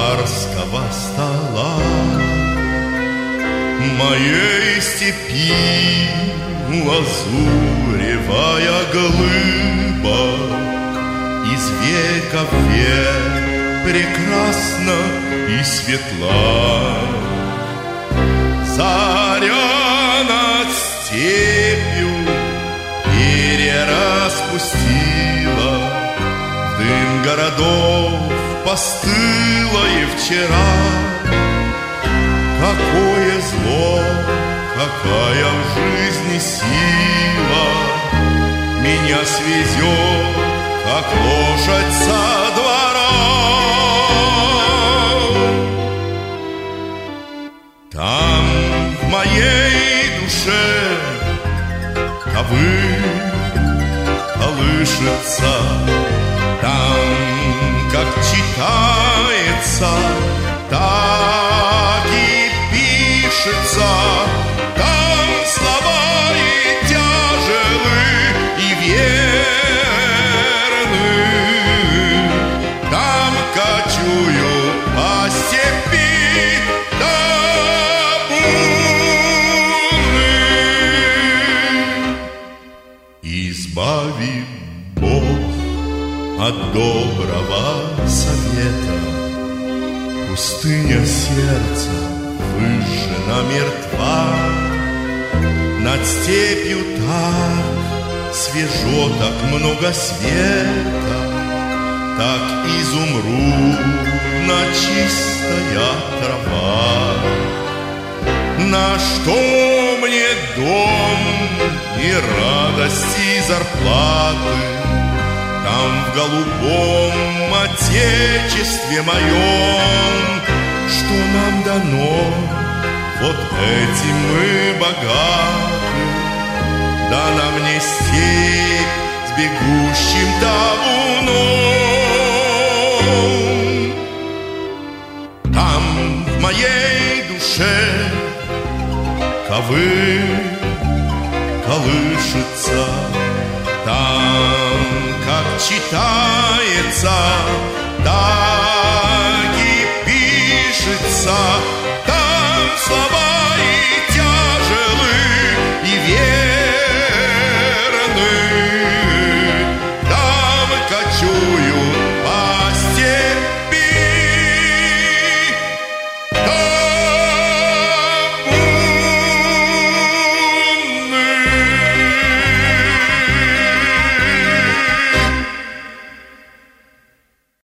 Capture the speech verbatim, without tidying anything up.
царского стола. Моей степи лазуревая глыба из века в век прекрасна и светла. Заря над степью перераспустила, в дым городов постыла и вчера. Какое зло, какая в жизни сила меня свезет, как лошадь со двора. Там в моей душе ковыль колышется, там, как читается, так и пишется, там слова и тяжелы, и верны, там кочую по степи табуны. Избави Бог от доброго совета, пустыня сердца выжжена мертва. Над степью так свежо, так много света, так изумрудна чистая трава. На что мне дом и радости зарплаты? Там в голубом отечестве моем, что нам дано, вот этим мы богаты. Дана мне степь с бегущим табуном. Там в моей душе ковыль колышется, там, как читать